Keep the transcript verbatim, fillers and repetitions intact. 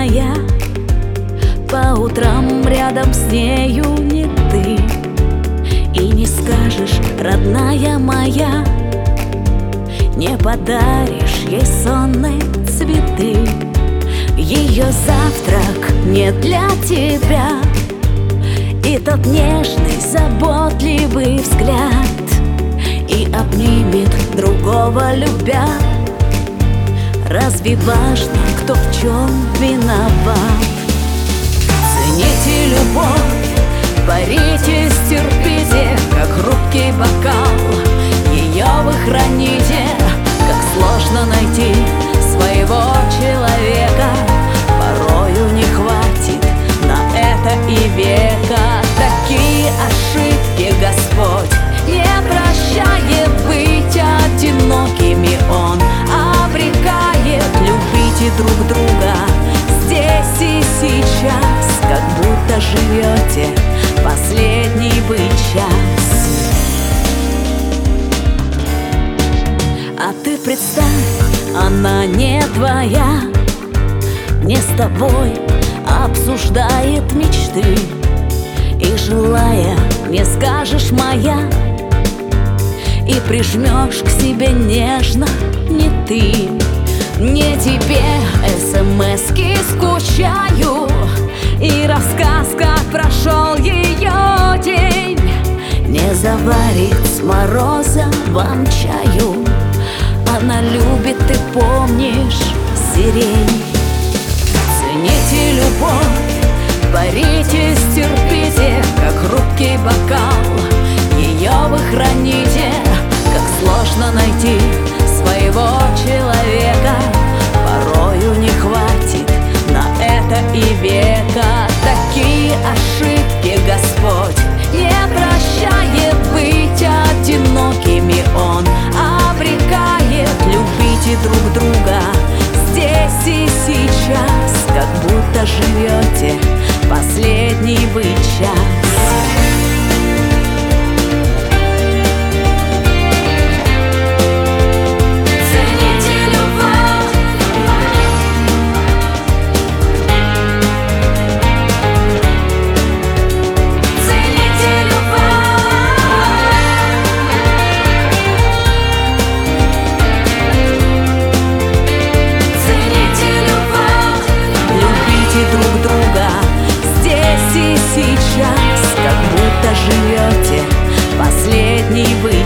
моя, по утрам рядом с нею не ты. И не скажешь, родная моя, не подаришь ей сонные цветы. Ее завтрак не для тебя, и тот нежный, заботливый взгляд, и обнимет другого любя. Разве важно, кто в чем виноват? Цените любовь, боритесь, терпите, как хрупкий бокал. Ее вы храните, как сложно найти своего человека. Порою не хватит на это и века. Такие ошибки Господь не прощает, быть одинокими Он обрекает. Любите друг друга здесь и сейчас, как будто живете последний бы час. А ты представь, она не твоя, не с тобой обсуждает мечты, и желая, не скажешь моя, и прижмешь к себе нежно не ты. Не тебе смс-ки скучаю, и рассказ, как прошел ее день, не заварит с мороза вам чаю. Она любит, ты помнишь, сирень. Цените любовь, боритесь, терпите, как хрупкий бокал. Ее вы храните, как сложно найти своего человека. Порою не хватит на это и века. Такие ошибки Господь не прощает, быть одинокими Он обрекает. Любите друг друга здесь и сейчас, как будто живете последний бы час. Сейчас, как будто живете последний вы